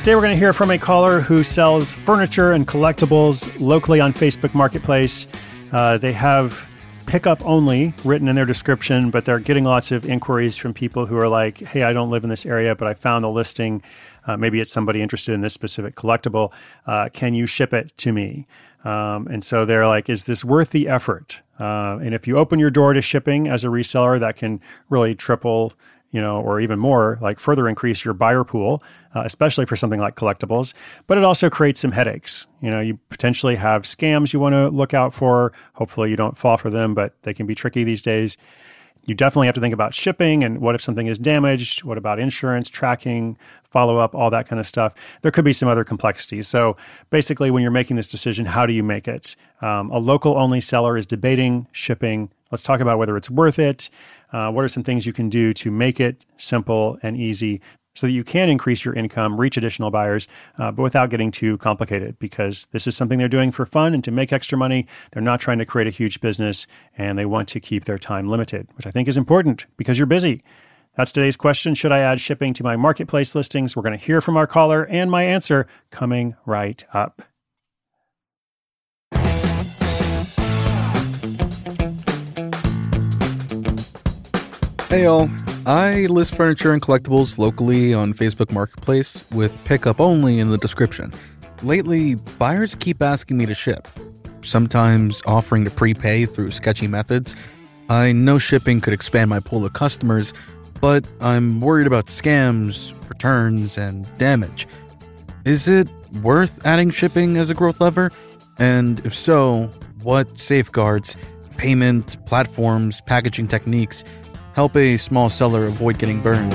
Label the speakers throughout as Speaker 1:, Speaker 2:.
Speaker 1: Today we're going to hear from a caller who sells furniture and collectibles locally on Facebook Marketplace. They have pickup only written in their description, but they're getting lots of inquiries from people who are like, hey, I don't live in this area, but I found the listing. Maybe it's somebody interested in this specific collectible. Can you ship it to me? And so they're like, is this worth the effort? And if you open your door to shipping as a reseller, that can really triple, or even more, like further increase your buyer pool, especially for something like collectibles. But it also creates some headaches. You potentially have scams you want to look out for. Hopefully you don't fall for them, but they can be tricky these days. You definitely have to think about shipping and what if something is damaged? What about insurance, tracking, follow-up, all that kind of stuff. There could be some other complexities. So basically, when you're making this decision, how do you make it? A local-only seller is debating shipping. Let's talk about whether it's worth it. What are some things you can do to make it simple and easy so that you can increase your income, reach additional buyers, but without getting too complicated, because this is something they're doing for fun and to make extra money. They're not trying to create a huge business, and they want to keep their time limited, which I think is important because you're busy. That's today's question. Should I add shipping to my marketplace listings? We're going to hear from our caller and my answer coming right up.
Speaker 2: Hey y'all, I list furniture and collectibles locally on Facebook Marketplace with pickup only in the description. Lately, buyers keep asking me to ship, sometimes offering to prepay through sketchy methods. I know shipping could expand my pool of customers, but I'm worried about scams, returns, and damage. Is it worth adding shipping as a growth lever? And if so, what safeguards, payment, platforms, packaging techniques help a small seller avoid getting burned?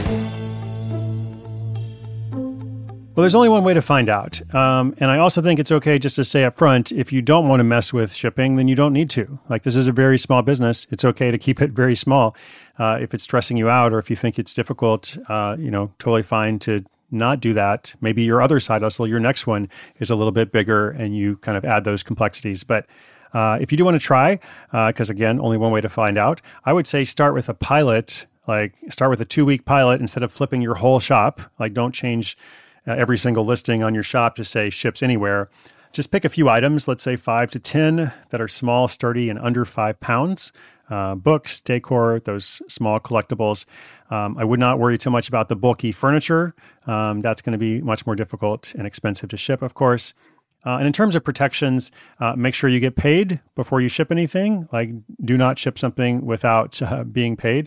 Speaker 1: Well, there's only one way to find out. And I also think it's okay just to say up front, if you don't want to mess with shipping, then you don't need to. Like, this is a very small business. It's okay to keep it very small. If it's stressing you out or if you think it's difficult, totally fine to not do that. Maybe your other side hustle, your next one, is a little bit bigger and you kind of add those complexities. But if you do want to try, because again, only one way to find out, I would say start with a pilot, like start with a 2-week pilot instead of flipping your whole shop. Like, don't change every single listing on your shop to say ships anywhere. Just pick a few items, let's say 5 to 10 that are small, sturdy, and under 5 pounds. Books, decor, those small collectibles. I would not worry too much about the bulky furniture. That's going to be much more difficult and expensive to ship, of course. And in terms of protections, make sure you get paid before you ship anything. Like, do not ship something without being paid.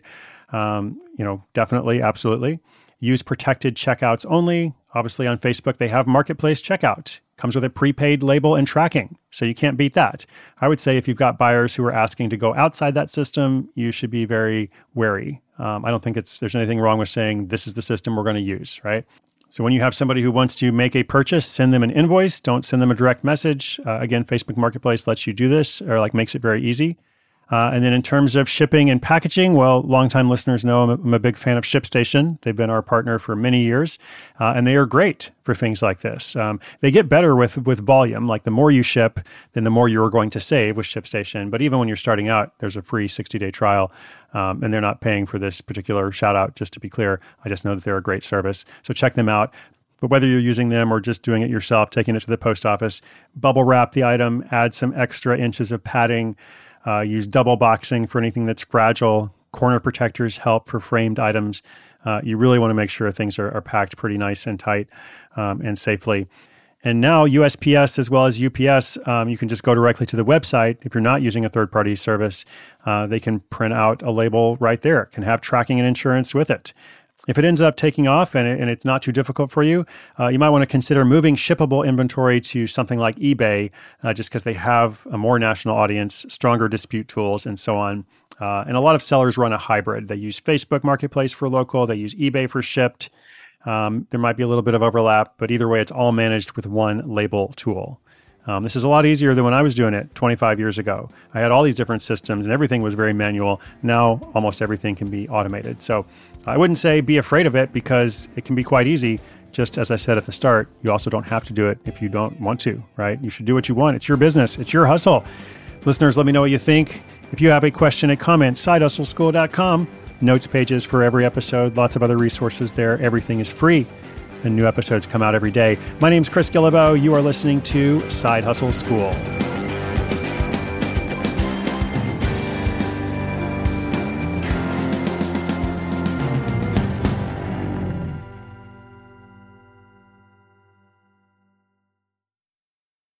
Speaker 1: Definitely, absolutely. Use protected checkouts only. Obviously, on Facebook, they have Marketplace Checkout. Comes with a prepaid label and tracking, so you can't beat that. I would say if you've got buyers who are asking to go outside that system, you should be very wary. I don't think there's anything wrong with saying this is the system we're going to use, right? So when you have somebody who wants to make a purchase, send them an invoice. Don't send them a direct message. Again, Facebook Marketplace lets you do this, or makes it very easy. And then in terms of shipping and packaging, well, longtime listeners know I'm a big fan of ShipStation. They've been our partner for many years, and they are great for things like this. They get better with volume. Like, the more you ship, then the more you're going to save with ShipStation. But even when you're starting out, there's a free 60-day trial, and they're not paying for this particular shout out, just to be clear. I just know that they're a great service. So check them out. But whether you're using them or just doing it yourself, taking it to the post office, bubble wrap the item, add some extra inches of padding, use double boxing for anything that's fragile. Corner protectors help for framed items. You really want to make sure things are packed pretty nice and tight and safely. And now USPS as well as UPS, you can just go directly to the website. If you're not using a third-party service, they can print out a label right there. It can have tracking and insurance with it. If it ends up taking off and it's not too difficult for you, you might want to consider moving shippable inventory to something like eBay, just because they have a more national audience, stronger dispute tools, and so on. And a lot of sellers run a hybrid. They use Facebook Marketplace for local. They use eBay for shipped. There might be a little bit of overlap, but either way, it's all managed with one label tool. This is a lot easier than when I was doing it 25 years ago. I had all these different systems and everything was very manual. Now, almost everything can be automated. So I wouldn't say be afraid of it, because it can be quite easy. Just as I said at the start, you also don't have to do it if you don't want to, right? You should do what you want. It's your business. It's your hustle. Listeners, let me know what you think. If you have a question, a comment, sidehustleschool.com. Notes pages for every episode, lots of other resources there. Everything is free. and new episodes come out every day. My name's Chris Guillebeau. You are listening to Side Hustle School.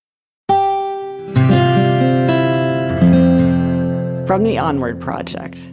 Speaker 3: From the Onward Project.